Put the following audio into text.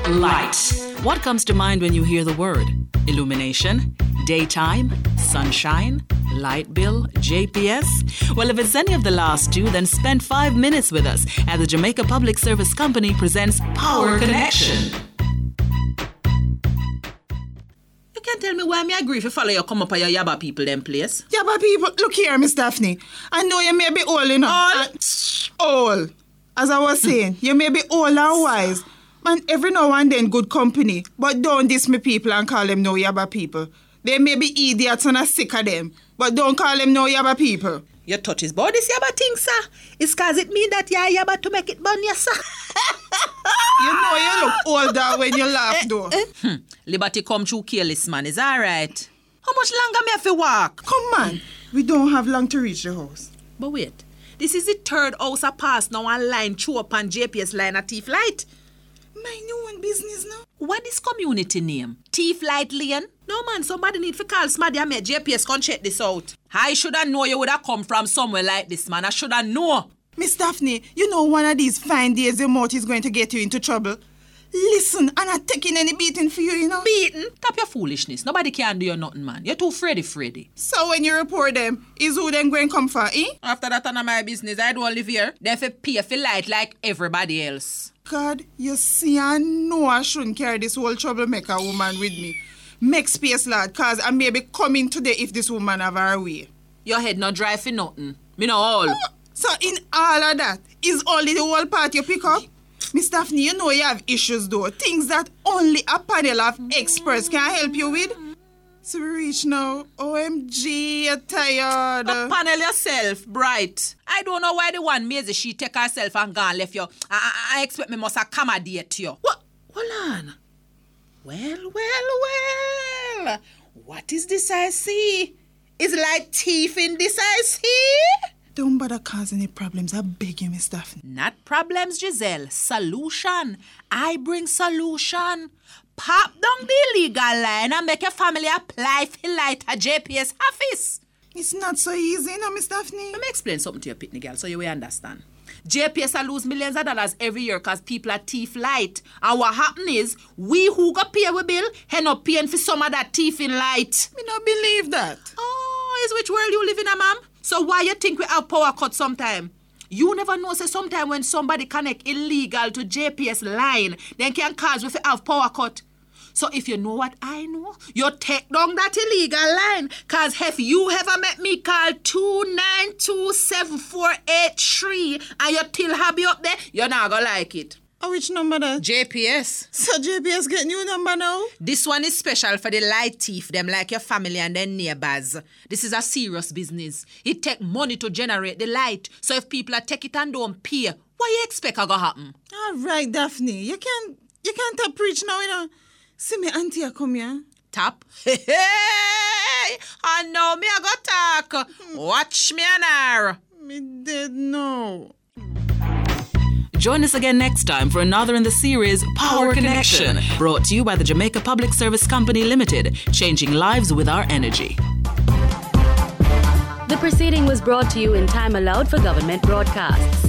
Light. What comes to mind when you hear the word? Illumination? Daytime? Sunshine? Light bill? JPS? Well, if it's any of the last two, then spend 5 minutes with us as the Jamaica Public Service Company presents Power Connection. You can't tell me why me agree if you follow you come up on your Yaba people them place. Yaba people, look here, Miss Daphne. I know you may be old enough. Old. As I was saying, you may be old and wise. Man, every now and then good company. But don't diss me people and call them no Yaba people. They may be idiots and are sick of them. But don't call them no Yaba people. Your touch is about this Yaba thing, sir. It's cause it mean that you're Yaba to make it burn, yes, sir. You know you look older when you laugh, though. Liberty come true careless, man. Is all right. How much longer me have to walk? Come on. We don't have long to reach the house. But wait. This is the third house I pass now and line chew up on JPS line at Thief Light. My new one business now. What is community name? Thief Light Lane? No man, somebody need to call Smaddy and make JPS come check this out. I should have known you would have come from somewhere like this, man. I should have known. Miss Daphne, you know one of these fine days your mouth is going to get you into trouble. Listen, I'm not taking any beating for you, you know. Beating? Stop your foolishness. Nobody can do you nothing, man. You're too Freddy. So when you report them, is who them going to come for, eh? After that, none of my business. I don't live here. They have to pay for light like everybody else. God, you see, I know I shouldn't carry this whole troublemaker woman with me. Make space, lad, cause I may be coming today if this woman have her way. Your head not dry for nothing. Me know all. So in all of that, is only the whole part you pick up? Miss Daphne, you know you have issues though. Things that only a panel of experts can help you with. So we reach now. OMG, you're tired. A panel yourself, bright. I don't know why the one Maisie she take herself and gone left you. I expect me must accommodate you. What? Hold on. Well. What is this I see? Is it like thief in this I see? Don't bother causing any problems. I beg you, Miss Daphne. Not problems, Giselle. Solution. I bring solution. Pop down the illegal line and make your family apply for light at JPS office. It's not so easy, no, Miss Daphne. Let me explain something to you, Pitney girl, so you will understand. JPS will lose millions of dollars every year because people are thief light. And what happen is, we who got pay our bill, end up paying for some of that thief in light. Me not believe that. Oh, is which world you live in, ma'am? So why you think we have power cut sometime? You never know, say sometime when somebody connect illegal to JPS line, then can cause we have power cut. So if you know what I know, you take down that illegal line. Cause if you ever met me call 2927483 and you still have you up there, you're not gonna like it. Oh, which number then? JPS. So JPS get new number now? This one is special for the light thief, them like your family and their neighbors. This is a serious business. It take money to generate the light. So if people are take it and don't pay, what you expect are gonna happen? All right, Daphne. You can't tap preach now, you know. See me auntie a come here. Tap? Hey! I know me I got talk. Watch me an hour. Me dead now. Join us again next time for another in the series Power Connection, brought to you by the Jamaica Public Service Company Limited, changing lives with our energy. The proceeding was brought to you in time allowed for government broadcasts.